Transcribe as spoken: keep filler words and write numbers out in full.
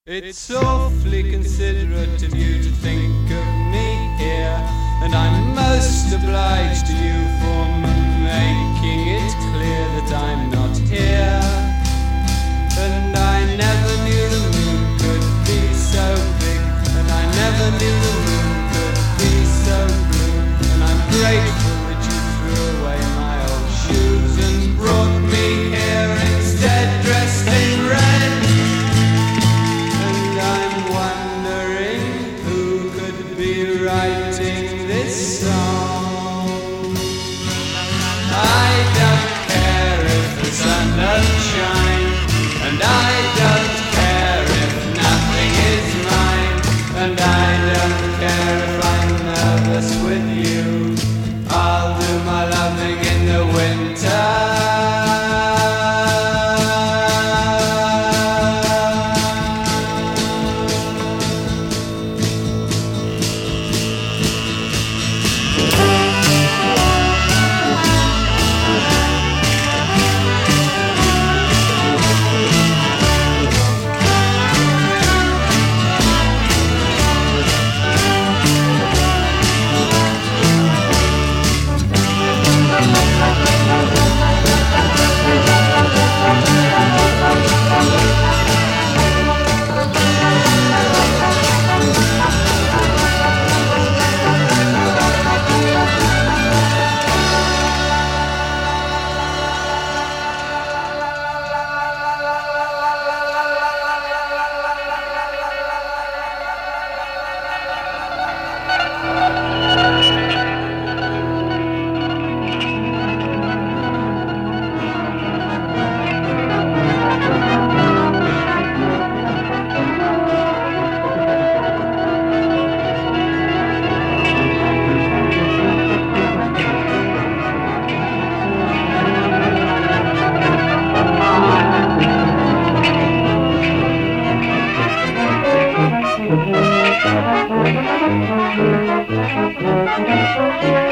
It's awfully considerate of you to think of me here, and I'm most obliged to you for making it clear that I'm not here. And I never knew the moon could be so big, and I never knew the moon could be so blue. And I'm grateful that you threw away my old shoes and brought me here instead, dressed in red. Writing this song, I don't care if the sun doesn't shine, and I don't care if nothing is mine, and I don't care if I'm nervous with you. I'll do my loving in the winter. Thank you.